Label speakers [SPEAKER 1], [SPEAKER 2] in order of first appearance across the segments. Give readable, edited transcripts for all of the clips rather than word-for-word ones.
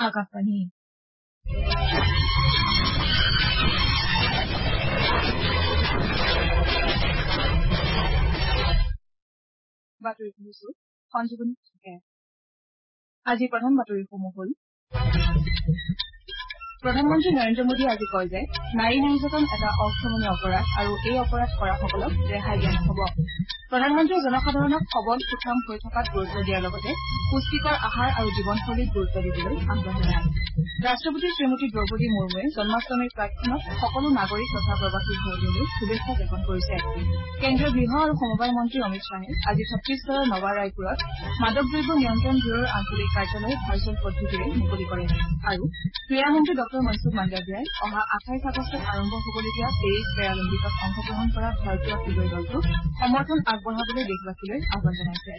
[SPEAKER 1] আকাশবাণী বাতৰি শুনিছো সঞ্জীৱনী থাকে। আজি প্ৰধান বাতৰিসমূহ হ'ল প্ৰধানমন্ত্ৰী নৰেন্দ্ৰ মোদীয়ে আজি কয় যে নাৰী নিৰ্যাতন এটা অক্ষমনীয় অপৰাধ আৰু এই অপৰাধ কৰাসকলক ৰেহাই দিয়া নহ'ব। প্ৰধানমন্ত্ৰীয়ে জনসাধাৰণক সবল সুঠাম হৈ থকাত গুৰুত্ব দিয়াৰ লগতে পুষ্টিকৰ আহাৰ আৰু জীৱনশৈলীত গুৰুত্ব দিবলৈ আহ্বান জনায়। ৰাষ্ট্ৰপতি শ্ৰীমতী দ্ৰৌপদী মুৰ্মুৱে জন্মাষ্টমীৰ প্ৰাক্ক্ষণত সকলো নাগৰিক তথা প্ৰৱাসী ভাৰতীয়লৈ শুভেচ্ছা জ্ঞাপন কৰিছে। কেন্দ্ৰীয় গৃহ আৰু সমবায় মন্ত্ৰী অমিত শ্বাহে আজি ছত্তিশগড়ৰ নৱা ৰায়পুৰত মাদক দ্ৰব্য নিয়ন্ত্ৰণ ব্যুৰৰ আঞ্চলিক কাৰ্যালয় ভাৰ্চুৱেল পদ্ধতিৰে মুকলি কৰে আৰু ক্ৰীড়া মন্ত্ৰী ডঃ মনসুখ মাণ্ডাভিয়াই অহা 28 আগষ্টত আৰম্ভ হ'বলগীয়া পেৰিছ পেৰালিম্পিকত অংশগ্ৰহণ কৰা ভাৰতীয় খেলুৱৈ দলটোক সমৰ্থন আগবঢ়াবলৈ দেশবাসীলৈ আহ্বান জনাইছে।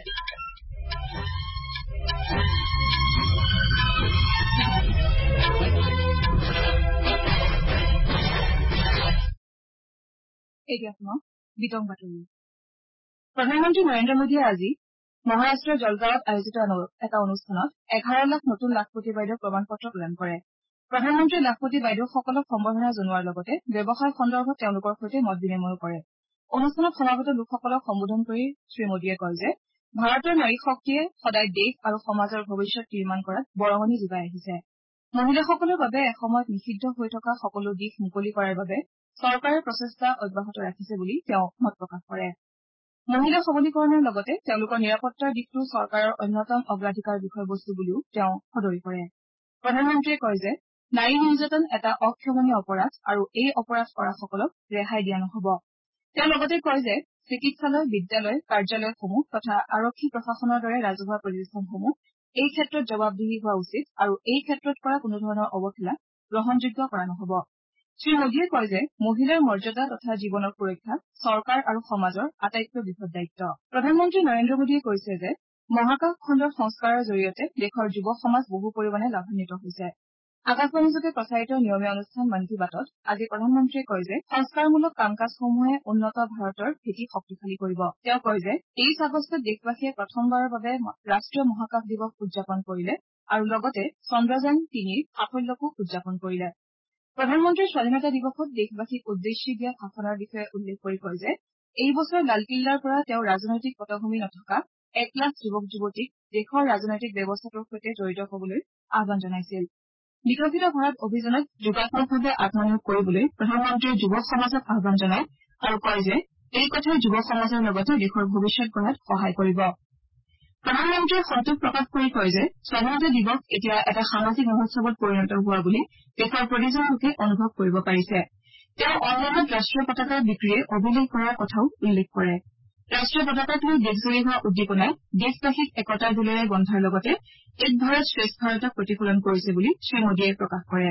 [SPEAKER 1] এতিয়া শুনক বিতং বাতৰি। প্ৰধানমন্ত্ৰী নৰেন্দ্ৰ মোদীয়ে আজি মহাৰাষ্ট্ৰৰ জলগাঁৱত আয়োজিত এটা অনুষ্ঠানত 11 লাখ নতুন লাখপতি বাইদেউক প্ৰমাণ পত্ৰ প্ৰদান কৰে। প্ৰধানমন্ত্ৰীয়ে লাখপতি বাইদেউসকলক সম্বৰ্ধনা জনোৱাৰ লগতে ব্যৱসায় সন্দৰ্ভত তেওঁলোকৰ সৈতে মত বিনিময় কৰে। অনুষ্ঠানত সমাগত লোকসকলক সম্বোধন কৰি শ্ৰীমোদীয়ে কয় যে ভাৰতৰ নাৰী শক্তিয়ে সদায় দেশ আৰু সমাজৰ ভৱিষ্যত নিৰ্মাণ কৰাত বৰঙণি যোগাই আহিছে। মহিলাসকলৰ বাবে এসময়ত নিষিদ্ধ হৈ থকা সকলো দিশ মুকলি কৰাৰ বাবে চৰকাৰে প্ৰচেষ্টা অব্যাহত ৰাখিছে বুলি তেওঁ মত প্ৰকাশ কৰে। মহিলা সবলীকৰণৰ লগতে তেওঁলোকৰ নিৰাপত্তাৰ দিশটো চৰকাৰৰ অন্যতম অগ্ৰাধিকাৰ বিষয়বস্তু বুলিও তেওঁ সদৰি কৰে। প্ৰধানমন্ত্ৰীয়ে কয় যে নাৰী নিৰ্যাতন এটা অক্ষমনীয় অপৰাধ আৰু এই অপৰাধ কৰাসকলক ৰেহাই দিয়া নহ'ব। তেওঁ লগতে কয় যে চিকিৎসালয়, বিদ্যালয়, কাৰ্যালয়সমূহ তথা আৰক্ষী প্ৰশাসনৰ দৰে ৰাজহুৱা প্ৰতিষ্ঠানসমূহ এই ক্ষেত্ৰত জবাবদিহি হোৱা উচিত আৰু এই ক্ষেত্ৰত কৰা কোনোধৰণৰ অৱহেলা গ্ৰহণযোগ্য কৰা নহ'ব। শ্ৰীমোদীয়ে কয় যে মহিলাৰ মৰ্যাদা তথা জীৱনৰ সুৰক্ষা চৰকাৰ আৰু সমাজৰ আটাইতকৈ বৃহৎ দায়িত্ব। প্ৰধানমন্ত্ৰী নৰেন্দ্ৰ মোদীয়ে কৈছে যে মহাকাশ খণ্ডৰ সংস্কাৰৰ জৰিয়তে দেশৰ যুৱ সমাজ বহু পৰিমাণে লাভান্বিত হৈছে। আকাশবাণীযোগে প্ৰচাৰিত নিয়মীয়া অনুষ্ঠান মন কী বাতত আজি প্ৰধানমন্ত্ৰীয়ে কয় যে সংস্কাৰমূলক কাম কাজসমূহে উন্নত ভাৰতৰ ভেটি শক্তিশালী কৰিব। তেওঁ কয় যে 23 আগষ্টত দেশবাসীয়ে প্ৰথমবাৰৰ বাবে ৰাষ্ট্ৰীয় মহাকাশ দিৱস উদযাপন কৰিলে আৰু লগতে চন্দ্ৰযান-3ৰ সাফল্যকো উদযাপন কৰিলে। প্ৰধানমন্ত্ৰীৰ স্বাধীনতা দিৱসত দেশবাসীক উদ্দেশ্যি দিয়া ভাষণৰ বিষয়ে উল্লেখ কৰি কয় যে এই বছৰ লালকিল্লাৰ পৰা তেওঁ ৰাজনৈতিক পটভূমি নথকা 1 লাখ যুৱক যুৱতীক দেশৰ ৰাজনৈতিক ব্যৱস্থাটোৰ সৈতে জড়িত হ'বলৈ আহ্বান জনাইছিল। বিকশিত ভাৰত অভিযানত যোগাত্মকভাৱে আত্মনিয়োগ কৰিবলৈ প্ৰধানমন্ত্ৰীয়ে যুৱ সমাজক আহ্বান জনায় আৰু কয় যে এই কথাই যুৱ সমাজৰ লগতে দেশৰ ভৱিষ্যত গঢ়াত সহায় কৰিব। প্ৰধানমন্ত্ৰীয়ে সন্তোষ প্ৰকাশ কৰি কয় যে স্বাধীনতা দিৱস এতিয়া এটা সামাজিক মহোৎসৱত পৰিণত হোৱা বুলি দেশৰ প্ৰতিজন লোকে অনুভৱ কৰিব পাৰিছে। তেওঁ অনলাইনত ৰাষ্ট্ৰীয় পতাকা বিক্ৰীয়ে অভিলেখ কৰাৰ কথাও উল্লেখ কৰে। ৰাষ্ট্ৰীয় পতাকাক লৈ দেশজুৰি হোৱা উদ্দীপনাই দেশবাসীক একতাৰ দোলেৰে বন্ধাৰ লগতে এক ভাৰত শ্ৰেষ্ঠ ভাৰতক প্ৰতিফলন কৰিছে বুলি শ্ৰীমোদীয়ে প্ৰকাশ কৰে।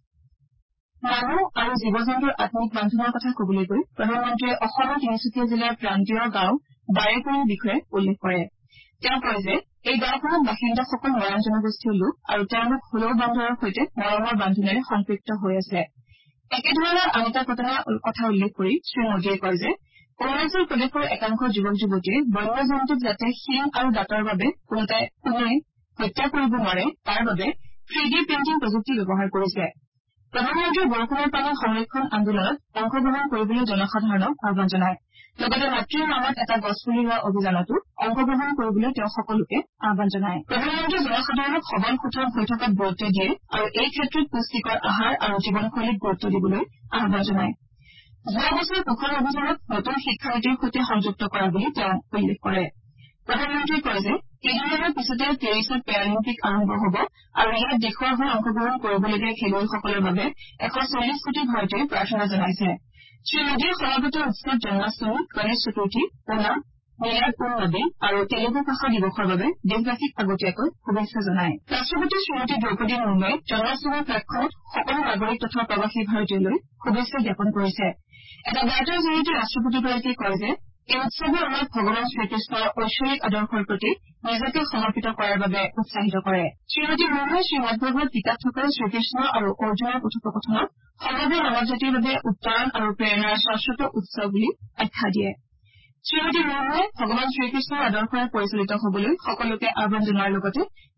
[SPEAKER 1] মানুহ আৰু জীৱ-জন্তুৰ আত্মিক বান্ধোনৰ কথা কবলৈ গৈ প্ৰধানমন্ত্ৰীয়ে অসমৰ তিনিচুকীয়া জিলাৰ প্ৰান্তীয় গাঁও বাৰেকুৰিৰ বিষয়ে উল্লেখ কৰে। তেওঁ কয় যে এই গাঁওখনত বাসিন্দাসকল মৰাণ জনগোষ্ঠীয় লোক আৰু তেওঁলোক হলৌ বান্দৰৰ সৈতে মৰমৰ বান্ধোনেৰে সম্পৃক্ত হৈ আছে। একেধৰণৰ আন এটা ঘটনাৰ কথা উল্লেখ কৰি শ্ৰীমোদীয়ে কয় যে অৰুণাচল প্ৰদেশৰ একাংশ যুৱক যুৱতীয়ে বন্য জন্তুক যাতে শিং আৰু দাঁতৰ বাবে কোনোৱে হত্যা কৰিব নোৱাৰে তাৰ বাবে 3D প্ৰিণ্টিং প্ৰযুক্তি ব্যৱহাৰ কৰিছে। প্ৰধানমন্ত্ৰীয়ে বৰষুণৰ পানী সংৰক্ষণ আন্দোলনত অংশগ্ৰহণ কৰিবলৈ জনসাধাৰণক আহ্বান জনায়। লগতে মাতৃৰ নামত এটা গছপুলি ৰোৱা অভিযানতো অংশগ্ৰহণ কৰিবলৈ তেওঁ সকলোকে আহ্বান জনায়। প্ৰধানমন্ত্ৰীয়ে জনসাধাৰণক সবল সুঠাম হৈ থকাত গুৰুত্ব দিয়ে আৰু এই ক্ষেত্ৰত পুষ্টিকৰ আহাৰ আৰু জীৱনশৈলীত গুৰুত্ব দিবলৈ আহ্বান জনায়। যোৱা বছৰ পোষণ অভিযানক নতুন শিক্ষানীতিৰ সৈতে সংযুক্ত কৰা বুলি তেওঁ উল্লেখ কৰে। প্ৰধানমন্ত্ৰীয়ে কয় যে কেইদিনমানৰ পিছতে পেৰিছত পেৰালিম্পিক আৰম্ভ হ'ব আৰু ইয়াত দেশৰ হৈ অংশগ্ৰহণ কৰিবলগীয়া খেলুৱৈসকলৰ বাবে 140 কোটি ভাৰতীয়ই প্ৰাৰ্থনা জনাইছে। শ্ৰীমোদীয়ে সমাগত উৎসৱ জন্মাষ্টমী, গণেশ চতুৰ্থী, ওনাম, মিলাদ-উন-নবী আৰু তেলেগু ভাষা দিৱসৰ বাবে দেশবাসীক আগতীয়াকৈ শুভেচ্ছা জনায়। ৰাষ্ট্ৰপতি শ্ৰীমতী দ্ৰৌপদী মুৰ্মুৱে জন্মাষ্টমীৰ প্ৰাক্ক্ষণত সকলো নাগৰিক তথা প্ৰৱাসী ভাৰতীয়লৈ শুভেচ্ছা জ্ঞাপন কৰিছে। এটা বাৰ্তাৰ জৰিয়তে ৰাষ্ট্ৰপতিগৰাকীয়ে কয় যে এই উৎসৱে আমাক ভগৱান শ্ৰীকৃষ্ণৰ ঐশ্বৰিক আদৰ্শৰ প্ৰতি নিজকে সমৰ্পিত কৰাৰ বাবে উৎসাহিত কৰে। শ্ৰীমতী মুৰ্মুৱে শ্ৰীমদভাগৱত গীতাত থকা শ্ৰীকৃষ্ণ আৰু অৰ্জুনৰ কথোপকথনক সমগ্ৰ মানৱ জাতিৰ বাবে উত্তৰণ আৰু প্ৰেৰণাৰ শাশ্বত উৎস বুলি আখ্যা দিয়ে। শ্ৰীমতী মুৰ্মুৱে ভগৱান শ্ৰীকৃষ্ণৰ আদৰ্শৰে পৰিচালিত হ'বলৈ সকলোকে আহ্বান জনোৱাৰ লগতে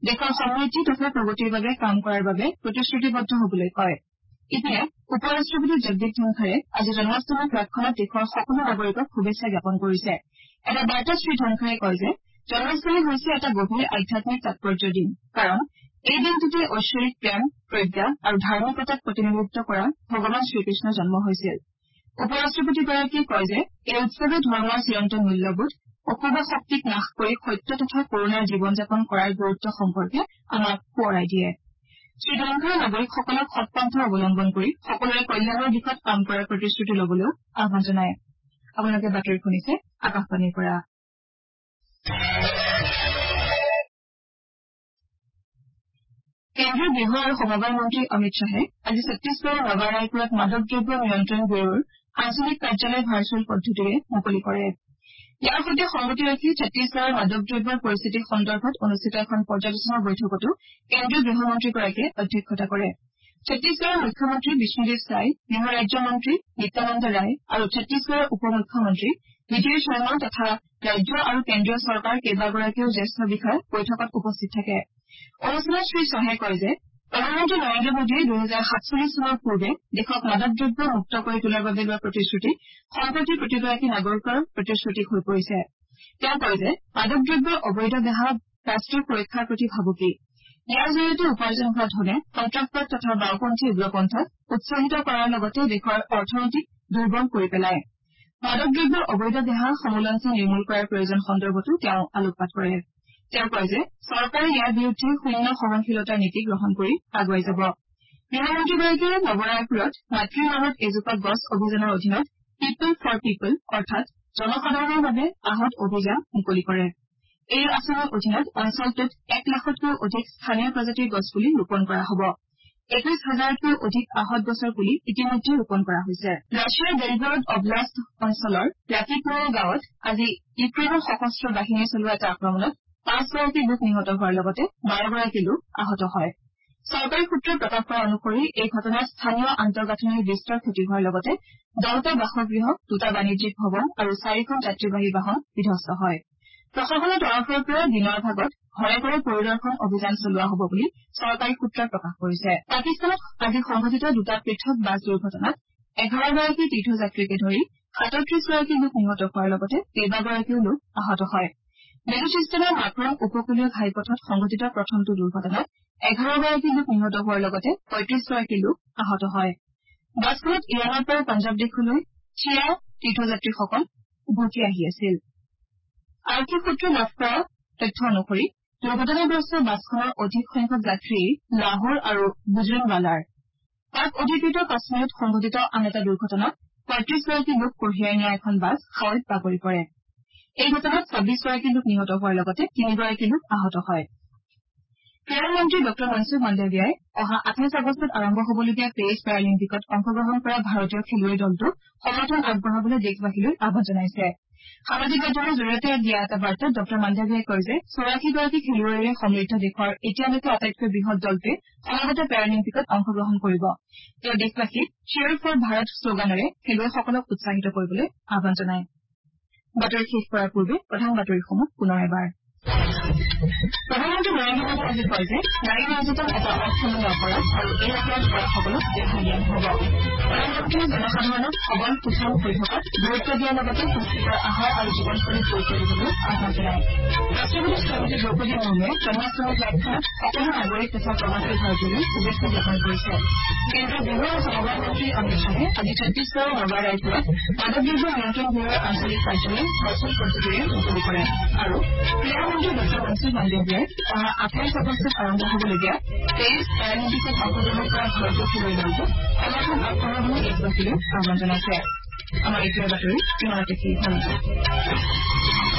[SPEAKER 1] দেশৰ সমৃদ্ধি তথা প্ৰগতিৰ বাবে কাম কৰাৰ বাবে প্ৰতিশ্ৰুতিবদ্ধ হবলৈ কয়। ইপিনে উপ ৰাষ্ট্ৰপতি জগদীপ ধনখাৰে আজি জন্মাষ্টমী প্ৰাকখনত দেশৰ সকলো নাগৰিকক শুভেচ্ছা জ্ঞাপন কৰিছে। এটা বাৰ্তাত শ্ৰীধনখাৰে কয় যে জন্মাষ্টমী হৈছে এটা গভীৰ আধ্যাত্মিক তাৎপৰ্যৰ দিন, কাৰণ এই দিনটোতে ঐশ্বৰিক প্ৰেম, প্ৰজ্ঞা আৰু ধাৰ্মিকতাক প্ৰতিনিধিত্ব কৰা ভগৱান শ্ৰীকৃষ্ণৰ জন্ম হৈছিল। উপ ৰাষ্ট্ৰপতিগৰাকীয়ে কয় যে এই উৎসৱে ধৰ্মৰ চিৰন্তন মূল্যবোধ, অশুভ শক্তিক নাশ কৰি সত্য তথা কৰুণাৰ জীৱন যাপন কৰাৰ গুৰুত্ব সম্পৰ্কে আমাক সোঁৱৰাই দিয়ে। শ্ৰীধনখাৰে নাগৰিকসকলক সৎপন্থা অৱলম্বন কৰি সকলোৰে কল্যাণৰ দিশত কাম কৰাৰ প্ৰতিশ্ৰুতি লবলৈও আহান জনায়। আপোনালোকে বাতৰি শুনিছে আকাশবাণীৰ পৰা। কেন্দ্ৰীয় গৃহ আৰু সমবায় মন্ত্ৰী অমিত শ্বাহে আজি ছত্তীশগড়ৰ নগা ৰায়পুৰত মাদক দ্ৰব্য নিয়ন্ত্ৰণ ব্যুৰোৰ আঞ্চলিক কাৰ্যালয় ভাৰ্চুৱেল পদ্ধতিৰে মুকলি কৰে। ইয়াৰ সৈতে সংগতি ৰাখি ছত্তীশগড়ৰ মাদক দ্ৰব্যৰ পৰিস্থিতি সন্দৰ্ভত অনুষ্ঠিত এখন পৰ্যালোচনা বৈঠকতো কেন্দ্ৰীয় গৃহমন্ত্ৰীগৰাকীয়ে অধ্যক্ষতা কৰে। ছত্তীশগড়ৰ মুখ্যমন্ত্ৰী বিষ্ণুদেৱ চাই, গৃহ ৰাজ্যমন্ত্ৰী নিত্যানন্দ ৰায় আৰু ছত্তীশগড়ৰ উপ মুখ্যমন্ত্ৰী বিজয় শৰ্মা তথা ৰাজ্য আৰু কেন্দ্ৰীয় চৰকাৰৰ কেইবাগৰাকীও জ্যেষ্ঠ বিষয়া বৈঠকত উপস্থিত থাকে। অনুষ্ঠানত শ্ৰীশ্বাহে কয় যে প্ৰধানমন্ত্ৰী নৰেন্দ্ৰ মোদীয়ে 2047 চনৰ পূৰ্বে দেশক মাদক দ্ৰব্য মুক্ত কৰি তোলাৰ বাবে লোৱা প্ৰতিশ্ৰুতি সম্প্ৰতি প্ৰতিগৰাকী নাগৰিকৰ প্ৰতিশ্ৰুতি হৈ পৰিছে। তেওঁ কয় যে মাদক দ্ৰব্যৰ অবৈধ বেহা ৰাষ্ট্ৰীয় সুৰক্ষাৰ প্ৰতি ভাবুকি। ইয়াৰ জৰিয়তে উপাৰ্জন হোৱা ধনে সন্ত্ৰাসবাদ তথা বাওঁপন্থী উগ্ৰপন্থাক উৎসাহিত কৰাৰ লগতে দেশৰ অৰ্থনীতিক দুৰ্বল কৰি পেলায়। মাদক দ্ৰব্যৰ অবৈধ বেহা সমূলাংশে নিৰ্মূল কৰাৰ প্ৰয়োজন সন্দৰ্ভতো তেওঁ আলোকপাত কৰে। তেওঁ কয় যে চৰকাৰে ইয়াৰ বিৰুদ্ধে শূন্য সহনশীলতাৰ নীতি গ্ৰহণ কৰি আগুৱাই যাব। গৃহমন্ত্ৰীগৰাকীয়ে নৱৰায়পুৰত মাতৃৰ নামত এজোপা গছ অভিযানৰ অধীনত পিপল ফৰ পিপল অৰ্থাৎ জনসাধাৰণৰ বাবে আহত অভিযান মুকলি কৰে। এই আঁচনিৰ অধীনত অঞ্চলটোত 1 লাখতকৈও অধিক স্থানীয় প্ৰজাতিৰ গছপুলি ৰোপণ কৰা হ'ব। 21,000তকৈও অধিক আহত গছৰ পুলি ইতিমধ্যে ৰোপণ কৰা হৈছে। ৰাছিয়াৰ বেলগৰড অব্লাষ্ট অঞ্চলৰ ৰাকিপুৰা গাঁৱত আজি ইউক্ৰেইনৰ সশস্ত্ৰ বাহিনীয়ে চলোৱা এটা আক্ৰমণত 5 গৰাকী লোক নিহত হোৱাৰ লগতে 12 গৰাকী লোক আহত হয়। চৰকাৰী সূত্ৰই প্ৰকাশ কৰা অনুসৰি এই ঘটনাত স্থানীয় আন্তঃগাঁথনিৰ বিস্তৰ ক্ষতি হোৱাৰ লগতে 10টা বাসগৃহ, 2টা বাণিজ্যিক ভৱন আৰু 4খন যাত্ৰীবাহী বাহন বিধবস্ত হয়। প্ৰশাসনৰ তৰফৰ পৰা দিনৰ ভাগত ঘৰে ঘৰে পৰিদৰ্শন অভিযান চলোৱা হ'ব বুলি চৰকাৰী সূত্ৰই প্ৰকাশ কৰিছে। পাকিস্তানত আজি সংঘটিত 2টা পৃথক বাছ দুৰ্ঘটনাত 11 গৰাকী তীৰ্থযাত্ৰীকে ধৰি 37 গৰাকী লোক নিহত হোৱাৰ লগতে কেইবাগৰাকীও লোক আহত হয়। বেলুচিস্তানৰ মাকৰং উপকূলীয় ঘাইপথত সংঘটিত প্ৰথমটো দুৰ্ঘটনাত 11 গৰাকী লোক নিহত হোৱাৰ লগতে 35 গৰাকী লোক আহত হয়। বাছখনত ইৰাণৰ পৰা পঞ্জাৱ দেশলৈ চিয়া তীৰ্থযাত্ৰীসকল উভতি আহি আছিল। আৰক্ষী সূত্ৰই লাভ কৰা তথ্য অনুসৰি দুৰ্ঘটনাগ্ৰস্ত বাছখনৰ অধিক সংখ্যক যাত্ৰী লাহোৰ আৰু গুজৰানৱালাৰ। পাক অধিকৃত কাশ্মীৰত সংঘটিত আন এটা দুৰ্ঘটনাত 35 গৰাকী লোক কঢ়িয়াই নিয়া এখন বাছ খাৱৈত বাগৰি পৰে। এই ঘটনাত 26 গৰাকী লোক নিহত হোৱাৰ লগতে 3 গৰাকী লোক আহত হয়। ক্ৰীড়া মন্ত্ৰী ড মনসুখ মাণ্ডাভিয়াই অহা 28 আগষ্টত আৰম্ভ হ'বলগীয়া পেৰিছ পেৰালিম্পিকত অংশগ্ৰহণ কৰা ভাৰতীয় খেলুৱৈ দলটোক সমৰ্থন আগবঢ়াবলৈ দেশবাসীলৈ আহান জনাইছে। সামাজিক মাধ্যমৰ জৰিয়তে দিয়া এটা বাৰ্তাত ড মাণ্ডাভিয়াই কয় যে 84 গৰাকী খেলুৱৈৰে সমৃদ্ধ দেশৰ এতিয়ালৈকে আটাইতকৈ বৃহৎ দলটোৱে সমগ্ৰ পেৰালিম্পিকত অংশগ্ৰহণ কৰিব। তেওঁ দেশবাসীক চিয়াৰ ফৰ ভাৰত শ্লোগানেৰে খেলুৱৈসকলক উৎসাহিত কৰিবলৈ আহান জনায়। বাতৰি শেষ কৰাৰ পূৰ্বে প্ৰধান বাতৰিসমূহ পুনৰ এবাৰ। প্ৰধানমন্ত্ৰী নৰেন্দ্ৰ মোদীয়ে আজি কয় যে নাৰী নিৰ্যাতন এটা অক্ষমনীয় অপৰাধ আৰু এই অপৰাধ কৰাসকলক ৰেহাই দিয়া নহ'ব। প্ৰধানমন্ত্ৰীয়ে জনসাধাৰণক সবল সুষম হৈ থকাত গুৰুত্ব দিয়াৰ লগতে পুষ্টিকৰ আহাৰ আৰু জীৱনশৈলীত গুৰুত্ব দিবলৈ আহ্বান জনায়। ৰাষ্ট্ৰপতি শ্ৰীমতী দ্ৰৌপদী মুৰ্মুৱে জন্মাষ্টমী লক্ষ্যত সকলো নাগৰিক তথা প্ৰৱাসী ভাৰতীয়লৈ শুভেচ্ছা জ্ঞাপন কৰিছে। কেন্দ্ৰীয় গৃহ আৰু সমবায় মন্ত্ৰী অমিত শ্বাহে আজি ছত্তীশগড়ৰ নগা ৰায়পুৰত মাদক দ্ৰব্য নিয়ন্ত্ৰণ ব্যুৰোৰ আঞ্চলিক কাৰ্যালয় ভাৰ্চুৱেল পদ্ধতিৰে মুকলি কৰে আৰু ক্ৰীড়া মন্ত্ৰী ড মনসুখ মাণ্ডাভিয়াই অহা 28 আগষ্টত আৰম্ভ হ'বলগীয়া পেৰিছ পেৰালিম্পিকত অংশগ্ৰহণ কৰা ভাৰতীয় খেলুৱৈ দলটোক সমৰ্থন আগবঢ়াবলৈ দেশবাসীলৈ আহান জনাইছে। আমাৰ এতিয়া বাতৰি ইমানতে শেষ হ'ল।